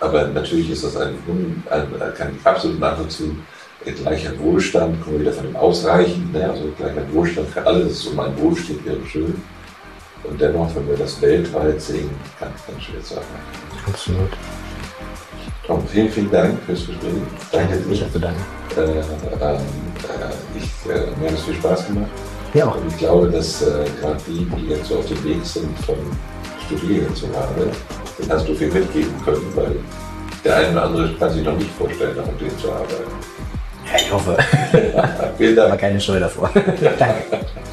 Aber natürlich ist das ein, ein, kein absolut Nachvollziehen. Gleicher Wohlstand, kommen wir wieder von dem Ausreichen, ne? Also gleicher Wohlstand für alle, das ist so mein Wohlstand, wäre schön. Und dennoch, wenn wir das weltweit sehen, ganz, ganz schwer zu erreichen. Absolut. Tom, vielen, vielen Dank fürs Gespräch. Danke dir. Ich habe zu danken. Äh, äh, ich, äh, mir hat es viel Spaß gemacht. Ja auch. Und ich glaube, dass äh, gerade die, die jetzt so auf dem Weg sind von Studieren zu haben, den hast du viel mitgeben können, weil der eine oder andere kann sich noch nicht vorstellen, noch mit denen zu arbeiten. Ja, ich hoffe. Vielen Dank. Aber keine Scheu davor. Danke.